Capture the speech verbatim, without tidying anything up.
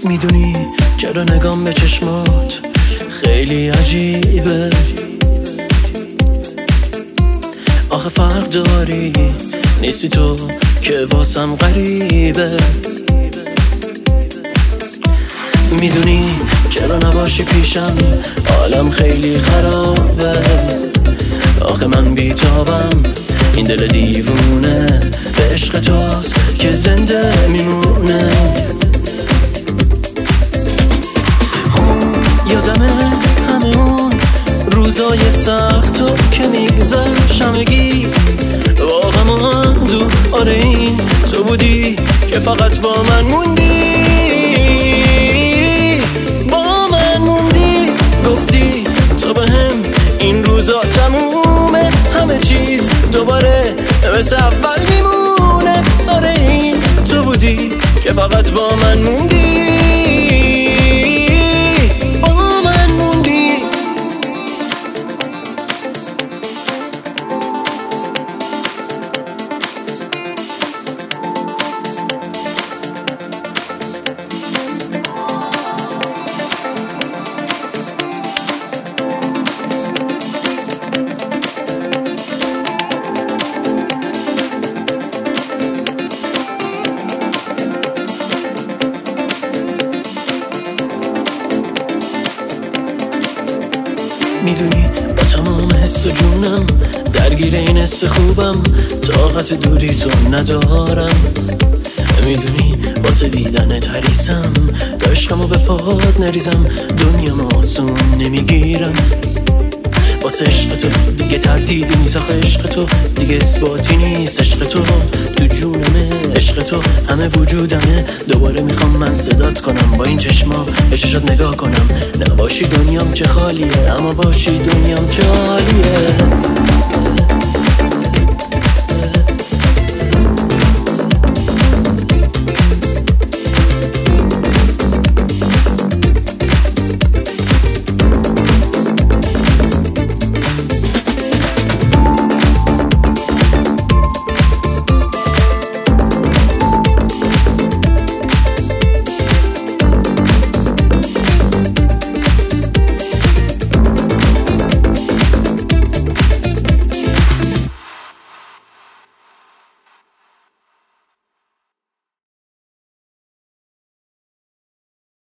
میدونی چرا نگام به چشمات خیلی عجیبه؟ آخه فرق داری، نیستی تو که واسم غریبه. میدونی چرا نباشی پیشم حالم خیلی خرابه. آخه من بیتابم، این دل دیوونه به عشق توست که زنده میمونه. خوب یادمه همه اون روزای سختو که میگذشت همگی واقعا دو. آره این تو بودی که فقط با من موندی، با من موندی. گفتی تو بهم این روزا تمومه، همه چیز دوباره مثل اول میمونه. آره این تو بودی که فقط با من موندی، با من موندی. میدونی با تمام حس و جونم درگیر این حس خوبم، طاقت دوری تو ندارم. میدونی واسه دیدنت حریصم، تا عشقمو به پاد نریزم دنیا آسون نمیگیرم. واسه عشق تو دیگه تردیدی نیست، آخه عشق تو دیگه اثباتی نیست. عشق تو تو جونمه، عشق تو همه وجودمه. دوباره میخوام من صدات کنم با این چشما بهشت نگاه کنم. نباشی دنیام چه خالیه، اما باشی دنیام چه عالیه.